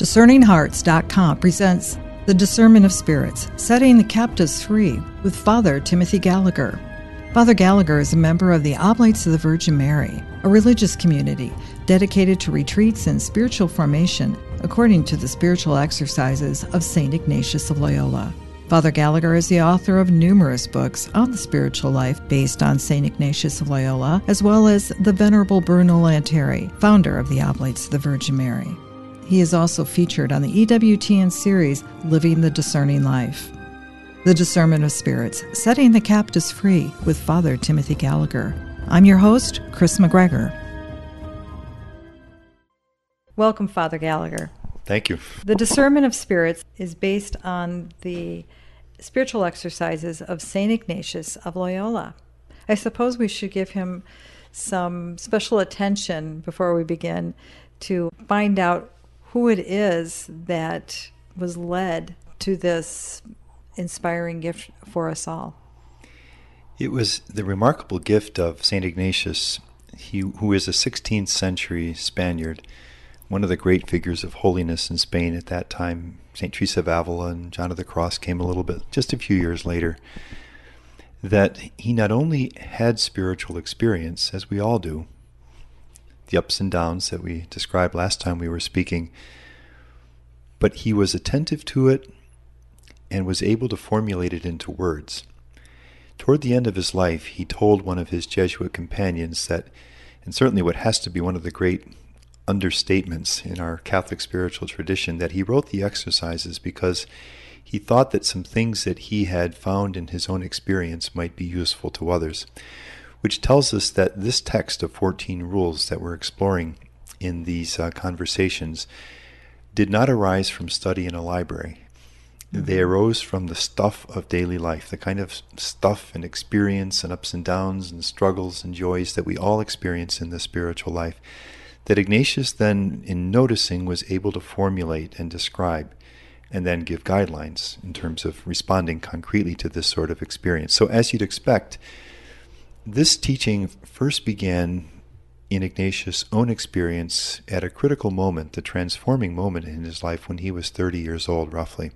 DiscerningHearts.com presents The Discernment of Spirits, Setting the Captives Free with Father Timothy Gallagher. Father Gallagher is a member of the Oblates of the Virgin Mary, a religious community dedicated to retreats and spiritual formation according to the spiritual exercises of St. Ignatius of Loyola. Father Gallagher is the author of numerous books on the spiritual life based on St. Ignatius of Loyola, as well as the Venerable Bruno Lanteri, founder of the Oblates of the Virgin Mary. He is also featured on the EWTN series Living the Discerning Life. The Discernment of Spirits, Setting the Captives Free with Father Timothy Gallagher. I'm your host, Chris McGregor. Welcome, Father Gallagher. Thank you. The Discernment of Spirits is based on the spiritual exercises of St. Ignatius of Loyola. I suppose we should give him some special attention before we begin to find out who it is that was led to this inspiring gift for us all. It was the remarkable gift of St. Ignatius, who is a 16th century Spaniard, one of the great figures of holiness in Spain at that time. St. Teresa of Avila and John of the Cross came a little bit, just a few years later, that he not only had spiritual experience, as we all do, the ups and downs that we described last time we were speaking, but he was attentive to it and was able to formulate it into words. Toward the end of his life, he told one of his Jesuit companions that, and certainly what has to be one of the great understatements in our Catholic spiritual tradition, that he wrote the exercises because he thought that some things that he had found in his own experience might be useful to others, which tells us that this text of 14 rules that we're exploring in these conversations did not arise from study in a library. They arose from the stuff of daily life, the kind of stuff and experience and ups and downs and struggles and joys that we all experience in the spiritual life, that Ignatius then, in noticing, was able to formulate and describe and then give guidelines in terms of responding concretely to this sort of experience. So as you'd expect, this teaching first began in Ignatius' own experience at a critical moment, the transforming moment in his life when he was 30 years old, roughly.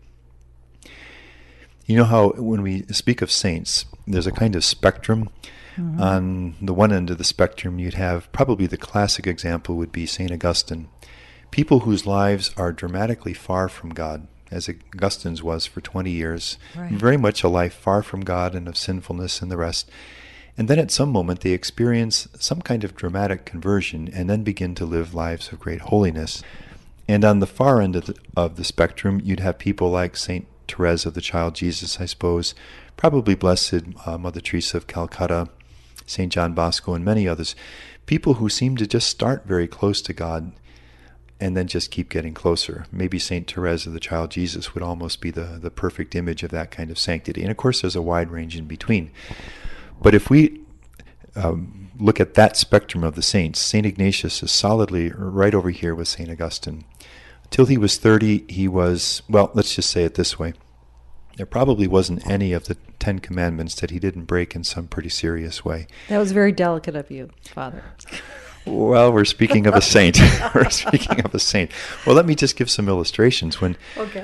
You know how when we speak of saints, there's a kind of spectrum. Mm-hmm. On the one end of the spectrum, you'd have probably the classic example would be St. Augustine. People whose lives are dramatically far from God, as Augustine's was for 20 years. Right. Very much a life far from God and of sinfulness and the rest. And then at some moment they experience some kind of dramatic conversion and then begin to live lives of great holiness. And on the far end of the spectrum, you'd have people like St. Therese of the Child Jesus, I suppose, probably Blessed Mother Teresa of Calcutta, St. John Bosco, and many others, people who seem to just start very close to God and then just keep getting closer. Maybe St. Therese of the Child Jesus would almost be the perfect image of that kind of sanctity. And of course, there's a wide range in between. But if we look at that spectrum of the saints, St. Ignatius is solidly right over here with St. Augustine. Till he was 30, he was, well, let's just say it this way. There probably wasn't any of the 10 Commandments that he didn't break in some pretty serious way. That was very delicate of you, Father. Well, we're speaking of a saint. We're speaking of a saint. Well, let me just give some illustrations. When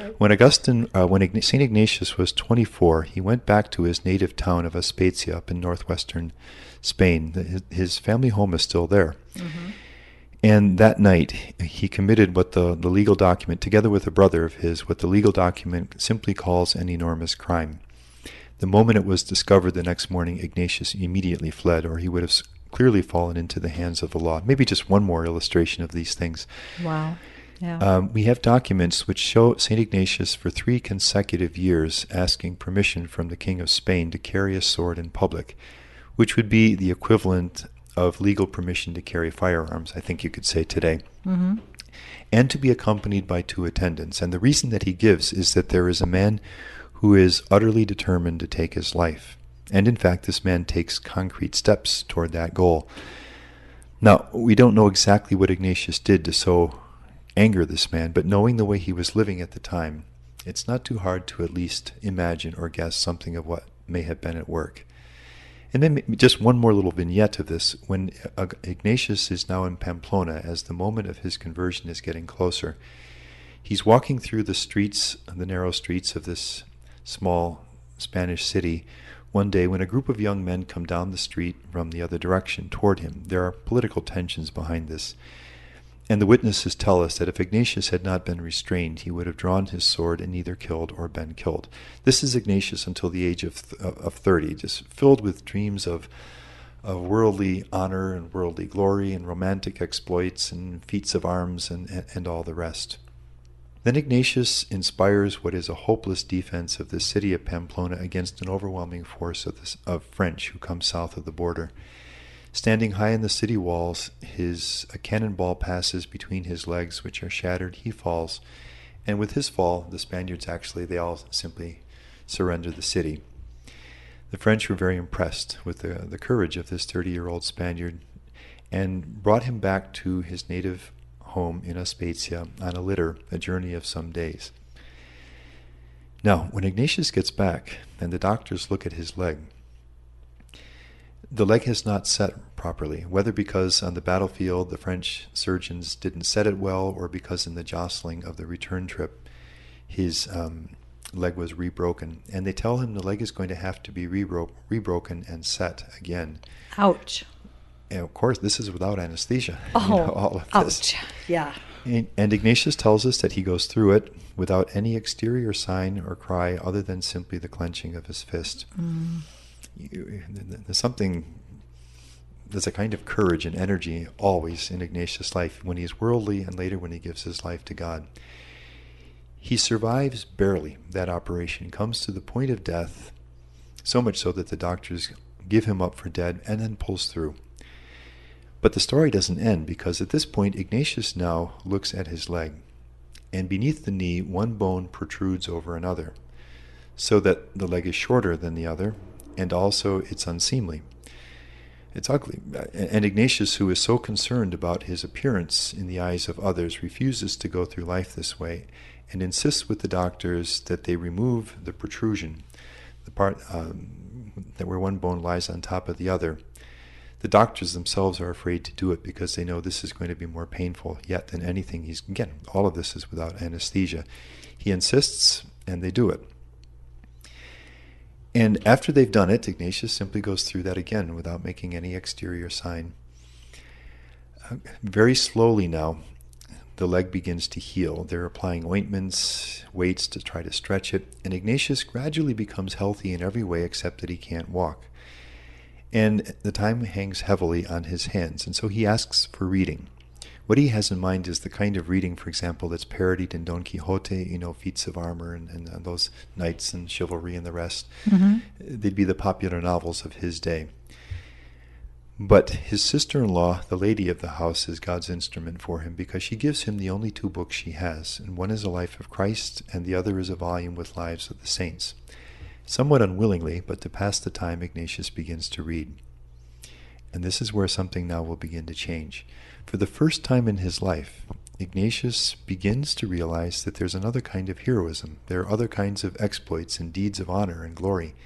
St. Ignatius was 24, he went back to his native town of Aspatia up in northwestern Spain. His family home is still there. Mm-hmm. And that night, he committed what the legal document, together with a brother of his, what the legal document simply calls an enormous crime. The moment it was discovered the next morning, Ignatius immediately fled, or he would have clearly fallen into the hands of the law. Maybe just one more illustration of these things. Wow. Yeah. We have documents which show St. Ignatius for 3 consecutive years asking permission from the King of Spain to carry a sword in public, which would be the equivalent of legal permission to carry firearms, I think you could say today, mm-hmm. and to be accompanied by 2 attendants. And the reason that he gives is that there is a man who is utterly determined to take his life. And in fact, this man takes concrete steps toward that goal. Now, we don't know exactly what Ignatius did to so anger this man, but knowing the way he was living at the time, it's not too hard to at least imagine or guess something of what may have been at work. And then just one more little vignette of this. When Ignatius is now in Pamplona, as the moment of his conversion is getting closer, He's walking through the narrow streets of this small Spanish city one day when a group of young men come down the street from the other direction toward him. There are political tensions behind this. And the witnesses tell us that if Ignatius had not been restrained, he would have drawn his sword and either killed or been killed. This is Ignatius until the age of 30, just filled with dreams of worldly honor and worldly glory and romantic exploits and feats of arms and all the rest. Then Ignatius inspires what is a hopeless defense of the city of Pamplona against an overwhelming force of French who come south of the border. Standing high in the city walls, a cannonball passes between his legs, which are shattered. He falls, and with his fall, the Spaniards they all simply surrender the city. The French were very impressed with the courage of this 30-year-old Spaniard and brought him back to his native home in Aspasia on a litter, a journey of some days. Now, when Ignatius gets back and the doctors look at his leg, the leg has not set properly, whether because on the battlefield the French surgeons didn't set it well or because in the jostling of the return trip his leg was rebroken. And they tell him the leg is going to have to be rebroken and set again. Ouch. And of course, this is without anesthesia. Oh, all of this. ouch. Yeah. And Ignatius tells us that he goes through it without any exterior sign or cry other than simply the clenching of his fist. There's a kind of courage and energy always in Ignatius' life when he's worldly and later when he gives his life to God. He survives barely that operation, comes to the point of death, so much so that the doctors give him up for dead and then pulls through. But the story doesn't end, because at this point Ignatius now looks at his leg, and beneath the knee one bone protrudes over another, so that the leg is shorter than the other, and also it's unseemly. It's ugly. And Ignatius, who is so concerned about his appearance in the eyes of others, refuses to go through life this way and insists with the doctors that they remove the protrusion, the part that where one bone lies on top of the other. The doctors themselves are afraid to do it because they know this is going to be more painful yet than anything. Again, all of this is without anesthesia. He insists, and they do it. And after they've done it, Ignatius simply goes through that again without making any exterior sign. Very slowly now, the leg begins to heal. They're applying ointments, weights to try to stretch it, and Ignatius gradually becomes healthy in every way except that he can't walk. And the time hangs heavily on his hands, and so he asks for reading. What he has in mind is the kind of reading, for example, that's parodied in Don Quixote, feats of armor and those knights and chivalry and the rest. Mm-hmm. They'd be the popular novels of his day. But his sister-in-law, the lady of the house, is God's instrument for him because she gives him the only two books she has, and one is a life of Christ, and the other is a volume with lives of the saints. Somewhat unwillingly, but to pass the time, Ignatius begins to read. And this is where something now will begin to change. For the first time in his life, Ignatius begins to realize that there's another kind of heroism. There are other kinds of exploits and deeds of honor and glory.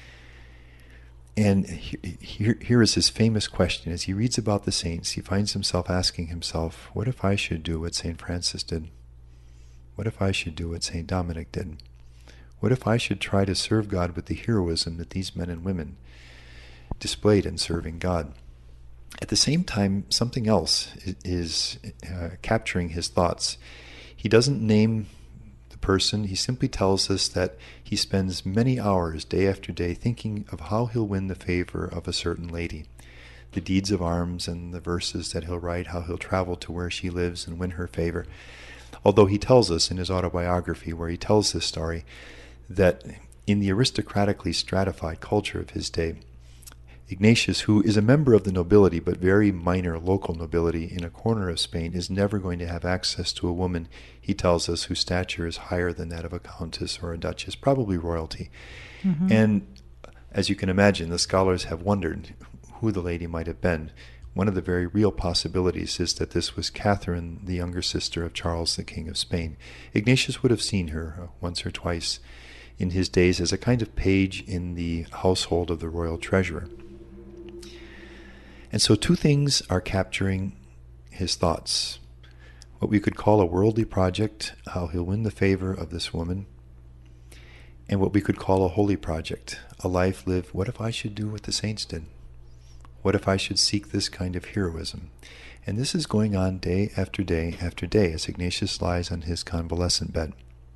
And here is his famous question. As he reads about the saints, he finds himself asking himself, what if I should do what St. Francis did? What if I should do what St. Dominic did? What if I should try to serve God with the heroism that these men and women displayed in serving God? At the same time, something else is capturing his thoughts. He doesn't name the person. He simply tells us that he spends many hours, day after day, thinking of how he'll win the favor of a certain lady. The deeds of arms and the verses that he'll write, how he'll travel to where she lives and win her favor. Although he tells us in his autobiography, where he tells this story, that in the aristocratically stratified culture of his day, Ignatius, who is a member of the nobility, but very minor local nobility in a corner of Spain, is never going to have access to a woman, he tells us, whose stature is higher than that of a countess or a duchess, probably royalty. Mm-hmm. And as you can imagine, the scholars have wondered who the lady might have been. One of the very real possibilities is that this was Catherine, the younger sister of Charles, the King of Spain. Ignatius would have seen her once or twice in his days as a kind of page in the household of the royal treasurer. And so two things are capturing his thoughts. what we could call a worldly project, how he'll win the favor of this woman, and what we could call a holy project, a life lived, what if I should do what the saints did? What if I should seek this kind of heroism? And this is going on day after day after day as Ignatius lies on his convalescent bed.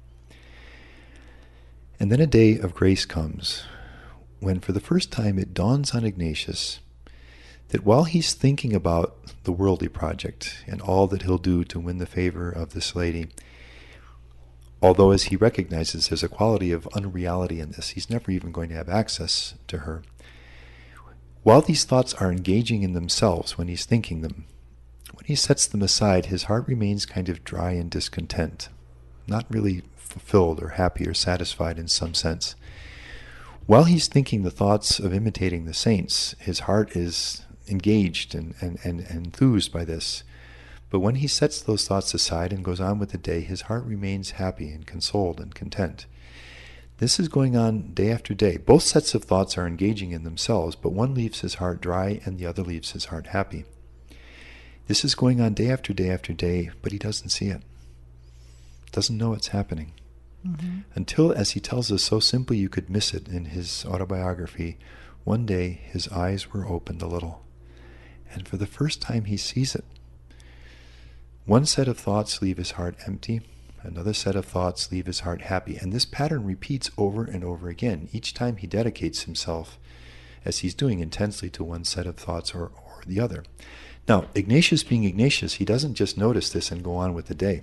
And then a day of grace comes, when for the first time it dawns on Ignatius that while he's thinking about the worldly project and all that he'll do to win the favor of this lady, although as he recognizes there's a quality of unreality in this, he's never even going to have access to her. While these thoughts are engaging in themselves when he's thinking them, when he sets them aside, his heart remains kind of dry and discontent, not really fulfilled or happy or satisfied in some sense. While he's thinking the thoughts of imitating the saints, his heart is engaged and enthused by this. But when he sets those thoughts aside and goes on with the day, his heart remains happy and consoled and content. This is going on day after day. Both sets of thoughts are engaging in themselves, but one leaves his heart dry and the other leaves his heart happy. This is going on day after day after day, but he doesn't see it. Doesn't know it's happening. Mm-hmm. Until, as he tells us so simply you could miss it in his autobiography, one day his eyes were opened a little. And for the first time he sees it. One set of thoughts leave his heart empty. Another set of thoughts leave his heart happy. And this pattern repeats over and over again. Each time he dedicates himself, as he's doing intensely, to one set of thoughts or the other. Now, Ignatius being Ignatius, he doesn't just notice this and go on with the day.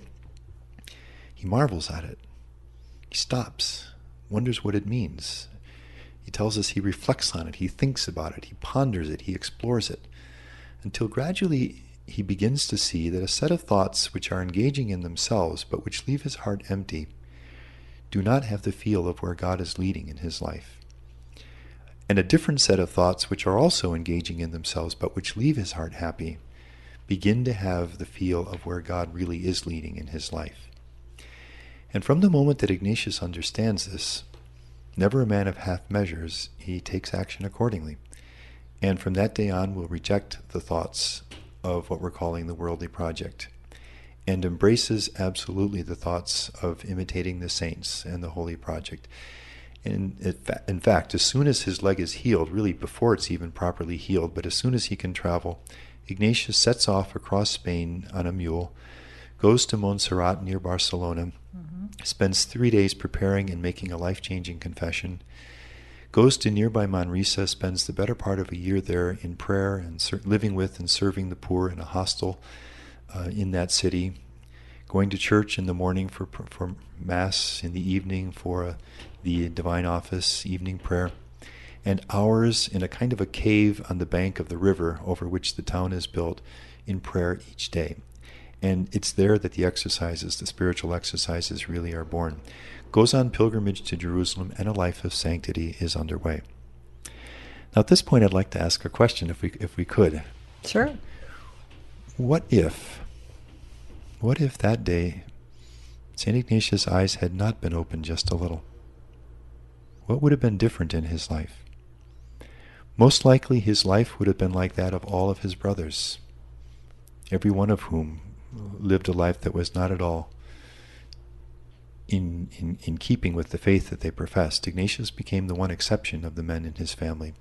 He marvels at it. He stops, wonders what it means. He tells us he reflects on it, he thinks about it, he ponders it, he explores it, until gradually he begins to see that a set of thoughts which are engaging in themselves but which leave his heart empty do not have the feel of where God is leading in his life. And a different set of thoughts which are also engaging in themselves but which leave his heart happy begin to have the feel of where God really is leading in his life. And from the moment that Ignatius understands this, never a man of half measures, he takes action accordingly. And from that day on will reject the thoughts of what we're calling the worldly project, and embraces absolutely the thoughts of imitating the saints and the holy project. And in fact, as soon as his leg is healed, really before it's even properly healed, but as soon as he can travel, Ignatius sets off across Spain on a mule, goes to Montserrat near Barcelona, spends 3 days preparing and making a life-changing confession, goes to nearby Manresa, spends the better part of a year there in prayer and living with and serving the poor in a hostel in that city, going to church in the morning for Mass, in the evening for the Divine Office, evening prayer, and hours in a kind of a cave on the bank of the river over which the town is built in prayer each day. And it's there that the exercises, the spiritual exercises, really are born. Goes on pilgrimage to Jerusalem, and a life of sanctity is underway. Now at this point I'd like to ask a question, if we could. Sure. What if that day St. Ignatius' eyes had not been opened just a little? What would have been different in his life? Most likely his life would have been like that of all of his brothers, every one of whom lived a life that was not at all in keeping with the faith that they professed. Ignatius became the one exception of the men in his family.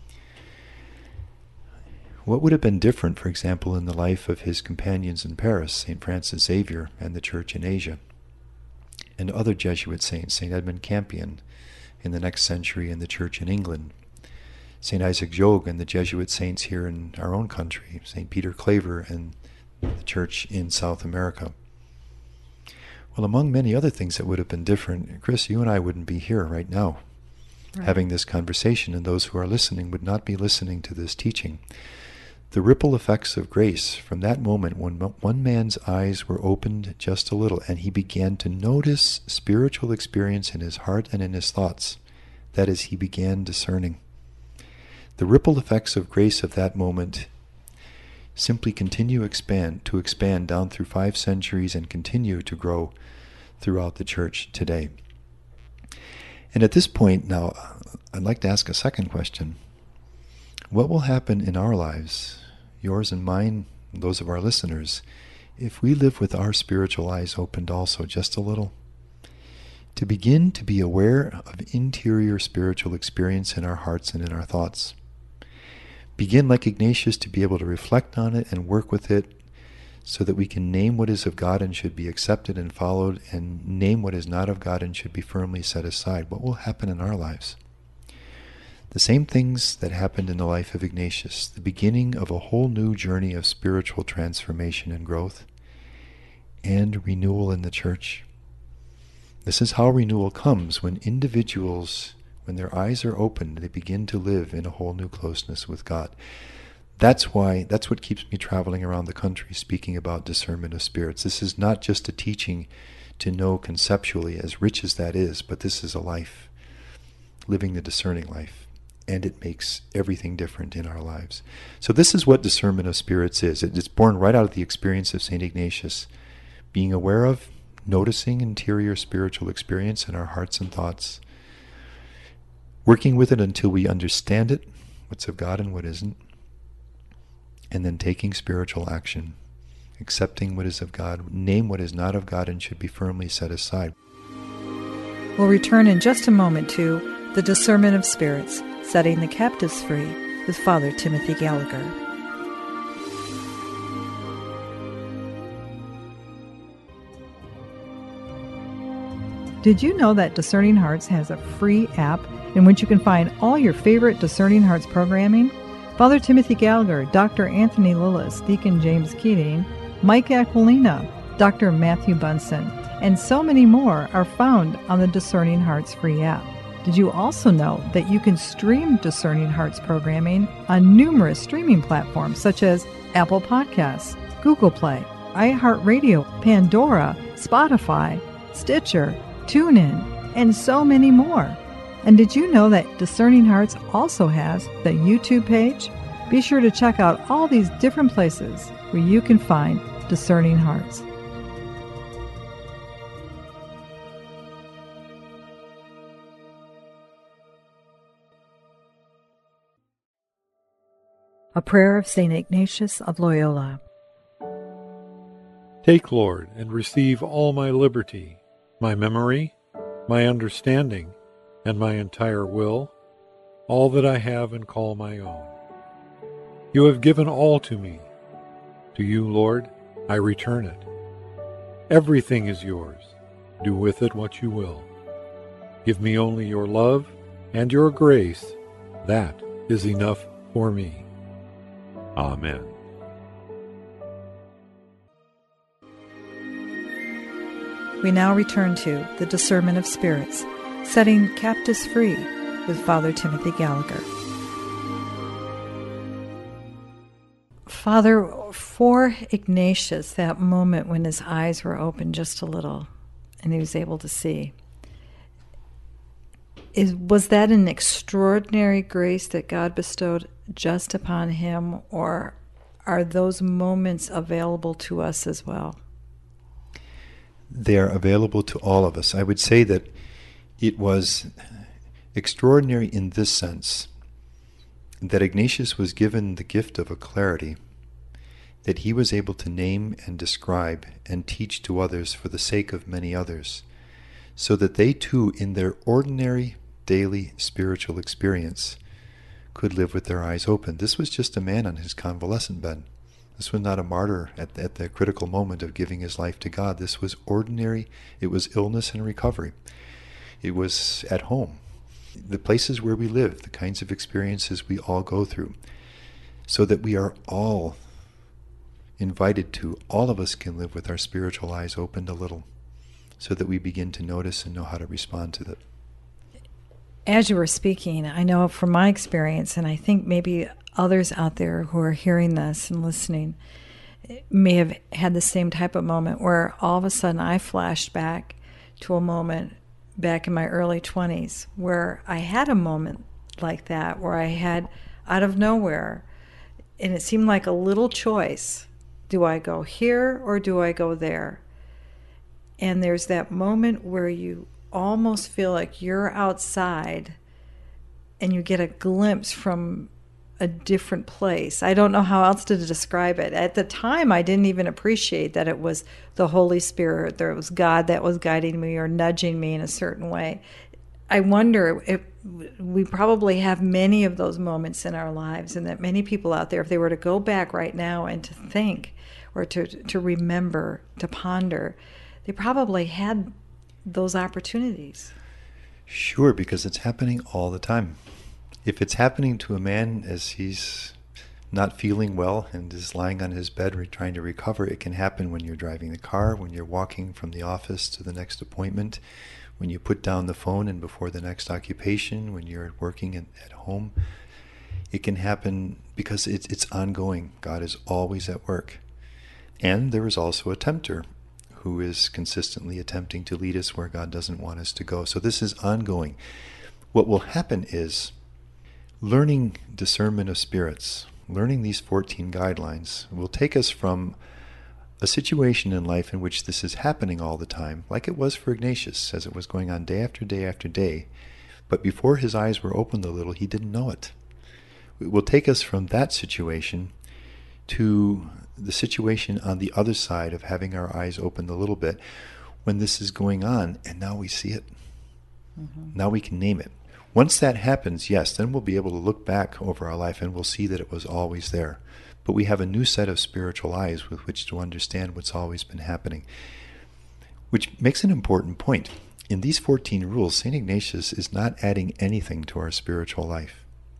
What would have been different, for example, in the life of his companions in Paris, St. Francis Xavier and the Church in Asia, and other Jesuit saints, St. Edmund Campion in the next century in the Church in England, St. Isaac Jogues and the Jesuit saints here in our own country, St. Peter Claver and the Church in South America? Well, among many other things that would have been different, Chris, you and I wouldn't be here right now having this conversation, and those who are listening would not be listening to this teaching. The ripple effects of grace from that moment when one man's eyes were opened just a little and he began to notice spiritual experience in his heart and in his thoughts. That is, he began discerning. The ripple effects of grace of that moment simply continue to expand down through 5 centuries and continue to grow throughout the Church today. And at this point now, I'd like to ask a second question. What will happen in our lives, yours and mine, those of our listeners, if we live with our spiritual eyes opened also just a little, to begin to be aware of interior spiritual experience in our hearts and in our thoughts. Begin, like Ignatius, to be able to reflect on it and work with it so that we can name what is of God and should be accepted and followed, and name what is not of God and should be firmly set aside. What will happen in our lives? The same things that happened in the life of Ignatius, the beginning of a whole new journey of spiritual transformation and growth and renewal in the church. This is how renewal comes, when individuals, when their eyes are opened, they begin to live in a whole new closeness with God. That's what keeps me traveling around the country speaking about discernment of spirits. This is not just a teaching to know conceptually, as rich as that is, but this is a life, living the discerning life, and it makes everything different in our lives. So this is what discernment of spirits is. It's born right out of the experience of St. Ignatius, being aware of, noticing interior spiritual experience in our hearts and thoughts, working with it until we understand it, what's of God and what isn't, and then taking spiritual action, accepting what is of God, name what is not of God and should be firmly set aside. We'll return in just a moment to The Discernment of Spirits, Setting the Captives Free with Father Timothy Gallagher. Did you know that Discerning Hearts has a free app in which you can find all your favorite Discerning Hearts programming? Father Timothy Gallagher, Dr. Anthony Lillis, Deacon James Keating, Mike Aquilina, Dr. Matthew Bunson, and so many more are found on the Discerning Hearts free app. Did you also know that you can stream Discerning Hearts programming on numerous streaming platforms such as Apple Podcasts, Google Play, iHeartRadio, Pandora, Spotify, Stitcher, TuneIn, and so many more? And did you know that Discerning Hearts also has the YouTube page? Be sure to check out all these different places where you can find Discerning Hearts. A prayer of St. Ignatius of Loyola. Take, Lord, and receive all my liberty, my memory, my understanding, and my entire will, all that I have and call my own. You have given all to me. To you, Lord, I return it. Everything is yours. Do with it what you will. Give me only your love and your grace. That is enough for me. Amen. We now return to The Discernment of Spirits, Setting Captives Free with Father Timothy Gallagher. Father, for Ignatius, that moment when his eyes were open just a little and he was able to see, was that an extraordinary grace that God bestowed just upon him, or are those moments available to us as well? They are available to all of us. I would say that it was extraordinary in this sense, that Ignatius was given the gift of a clarity, that he was able to name and describe and teach to others for the sake of many others, so that they too, in their ordinary daily spiritual experience, could live with their eyes open. This was just a man on his convalescent bed. This was not a martyr at the critical moment of giving his life to God. This was ordinary. It was illness and recovery. It was at home, the places where we live, the kinds of experiences we all go through, so that we are all invited to, all of us can live with our spiritual eyes opened a little, so that we begin to notice and know how to respond to it. As you were speaking, I know from my experience, and I think maybe others out there who are hearing this and listening may have had the same type of moment where all of a sudden I flashed back to a moment back in my early 20s where I had a moment like that, where I had, out of nowhere, and it seemed like a little choice. Do I go here or do I go there? And there's that moment where you almost feel like you're outside and you get a glimpse from a different place. I don't know how else to describe it. At the time, I didn't even appreciate that it was the Holy Spirit, or it was God that was guiding me or nudging me in a certain way. I wonder if we probably have many of those moments in our lives, and that many people out there, if they were to go back right now and to think or to remember, to ponder, they probably had those opportunities. Sure, because it's happening all the time. If it's happening to a man as he's not feeling well and is lying on his bed trying to recover, it can happen when you're driving the car, when you're walking from the office to the next appointment, when you put down the phone and before the next occupation, when you're working at home. It can happen because it's ongoing. God is always at work. And there is also a tempter who is consistently attempting to lead us where God doesn't want us to go. So this is ongoing. What will happen is learning discernment of spirits, learning these 14 guidelines, will take us from a situation in life in which this is happening all the time, like it was for Ignatius, as it was going on day after day after day. But before his eyes were opened a little, he didn't know it. It will take us from that situation to the situation on the other side of having our eyes opened a little bit, when this is going on, and now we see it. Mm-hmm. Now we can name it. Once that happens, yes, then we'll be able to look back over our life and we'll see that it was always there. But we have a new set of spiritual eyes with which to understand what's always been happening. Which makes an important point. In these 14 rules, St. Ignatius is not adding anything to our spiritual life.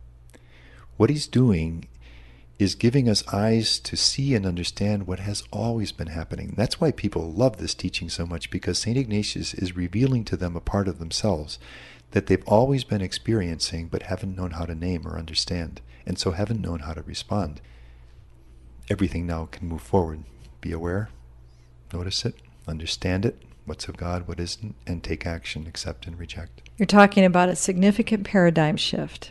What he's doing is giving us eyes to see and understand what has always been happening. That's why people love this teaching so much, because St. Ignatius is revealing to them a part of themselves that they've always been experiencing but haven't known how to name or understand, and so haven't known how to respond. Everything now can move forward. Be aware, notice it, understand it, what's of God, what isn't, and take action, accept and reject. You're talking about a significant paradigm shift.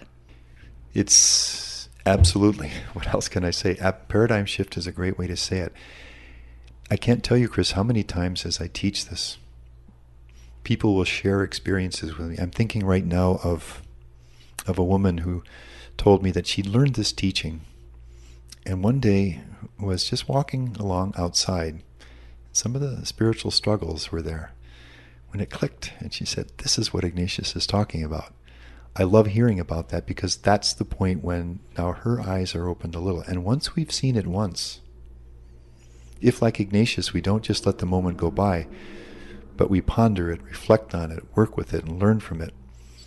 It's absolutely. What else can I say? Paradigm shift is a great way to say it. I can't tell you, Chris, how many times as I teach this, people will share experiences with me. I'm thinking right now of a woman who told me that she learned this teaching and one day was just walking along outside. Some of the spiritual struggles were there when it clicked, and she said, this is what Ignatius is talking about. I love hearing about that, because that's the point when now her eyes are opened a little. And once we've seen it once, if like Ignatius we don't just let the moment go by, but we ponder it, reflect on it, work with it, and learn from it,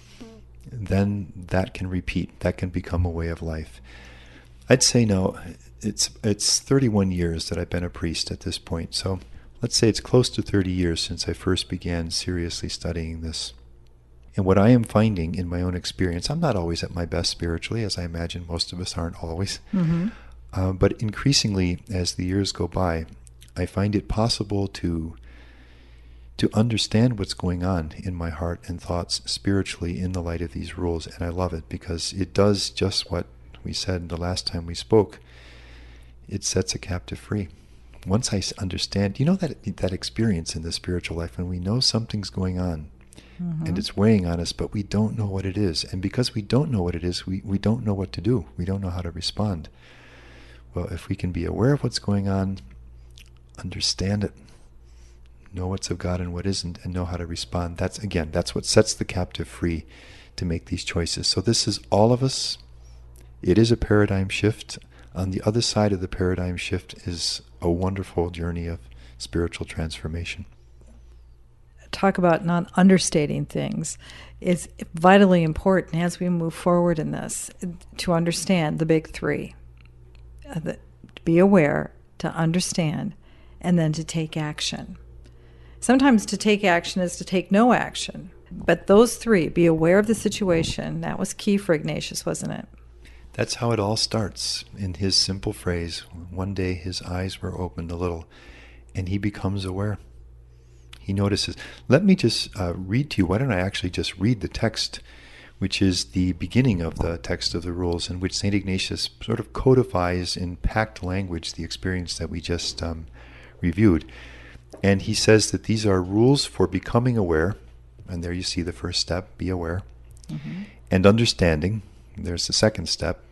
then that can repeat. That can become a way of life. I'd say now it's 31 years that I've been a priest at this point. So let's say it's close to 30 years since I first began seriously studying this. And what I am finding in my own experience, I'm not always at my best spiritually, as I imagine most of us aren't always. Mm-hmm. But increasingly, as the years go by, I find it possible to understand what's going on in my heart and thoughts spiritually in the light of these rules. And I love it, because it does just what we said the last time we spoke. It sets a captive free. Once I understand, that experience in the spiritual life when we know something's going on, mm-hmm. and it's weighing on us, but we don't know what it is. And because we don't know what it is, we don't know what to do. We don't know how to respond. Well, if we can be aware of what's going on, understand it, know what's of God and what isn't, and know how to respond, that's what sets the captive free to make these choices. So this is all of us. It is a paradigm shift. On the other side of the paradigm shift is a wonderful journey of spiritual transformation. Talk about not understating things. It's vitally important as we move forward in this to understand the big three. To be aware, to understand, and then to take action. Sometimes to take action is to take no action. But those three, be aware of the situation, that was key for Ignatius, wasn't it? That's how it all starts, in his simple phrase. One day his eyes were opened a little, and he becomes aware. He notices. Let me just read to you. Why don't I actually just read the text, which is the beginning of the text of the rules, in which St. Ignatius sort of codifies in packed language the experience that we just reviewed. And he says that these are rules for becoming aware, and there you see the first step, be aware, mm-hmm. and understanding. There's the second step,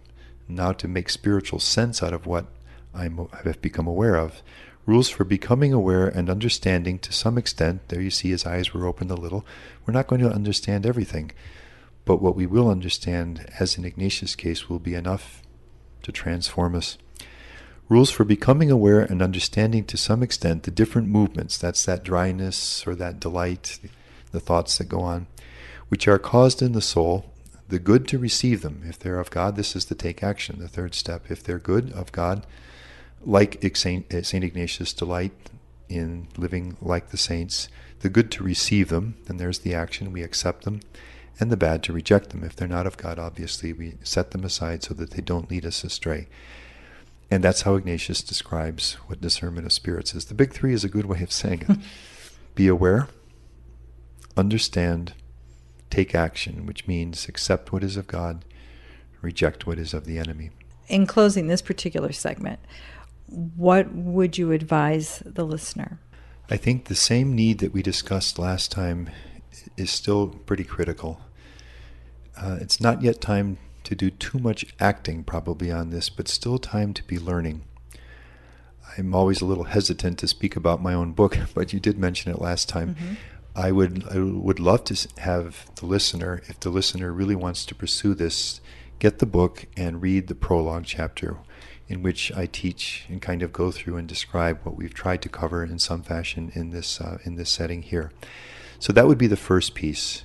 Now to make spiritual sense out of what I have become aware of. Rules for becoming aware and understanding to some extent. There you see his eyes were opened a little. We're not going to understand everything, but what we will understand, as in Ignatius' case, will be enough to transform us. Rules for becoming aware and understanding to some extent the different movements, that's that dryness or that delight, the thoughts that go on, which are caused in the soul, the good to receive them. If they're of God, this is the take action, the third step. If they're good, of God, like St. Ignatius, delight in living like the saints, the good to receive them, then there's the action, we accept them, and the bad to reject them. If they're not of God, obviously, we set them aside so that they don't lead us astray. And that's how Ignatius describes what discernment of spirits is. The big three is a good way of saying it. Be aware, understand, take action, which means accept what is of God, reject what is of the enemy. In closing this particular segment, what would you advise the listener? I think the same need that we discussed last time is still pretty critical. It's not yet time to do too much acting probably on this, but still time to be learning. I'm always a little hesitant to speak about my own book, but you did mention it last time. Mm-hmm. I would love to have the listener, if the listener really wants to pursue this, get the book and read the prologue chapter, in which I teach and kind of go through and describe what we've tried to cover in some fashion in this setting here. So that would be the first piece.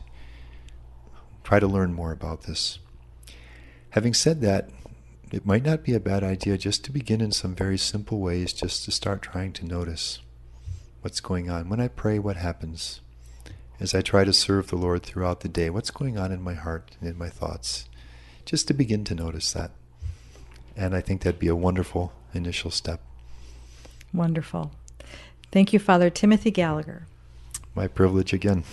Try to learn more about this. Having said that, it might not be a bad idea just to begin in some very simple ways, just to start trying to notice what's going on. When I pray, what happens? As I try to serve the Lord throughout the day, what's going on in my heart and in my thoughts? Just to begin to notice that. And I think that'd be a wonderful initial step. Wonderful. Thank you, Father Timothy Gallagher. My privilege again.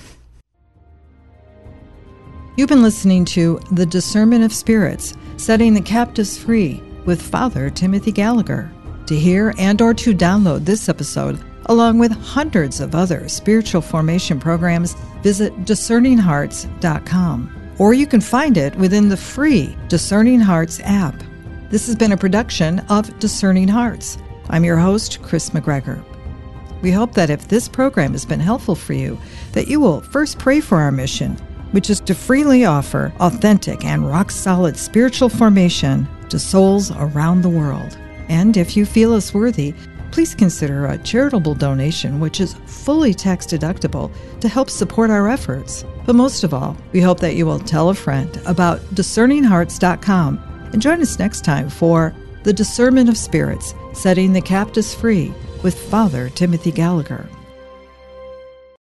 You've been listening to The Discernment of Spirits, Setting the Captives Free with Father Timothy Gallagher. To hear and or to download this episode, along with hundreds of other spiritual formation programs, visit discerninghearts.com. Or you can find it within the free Discerning Hearts app. This has been a production of Discerning Hearts. I'm your host, Chris McGregor. We hope that if this program has been helpful for you, that you will first pray for our mission, which is to freely offer authentic and rock-solid spiritual formation to souls around the world. And if you feel us worthy, please consider a charitable donation, which is fully tax-deductible, to help support our efforts. But most of all, we hope that you will tell a friend about discerninghearts.com and join us next time for The Discernment of Spirits, Setting the Captives Free with Father Timothy Gallagher.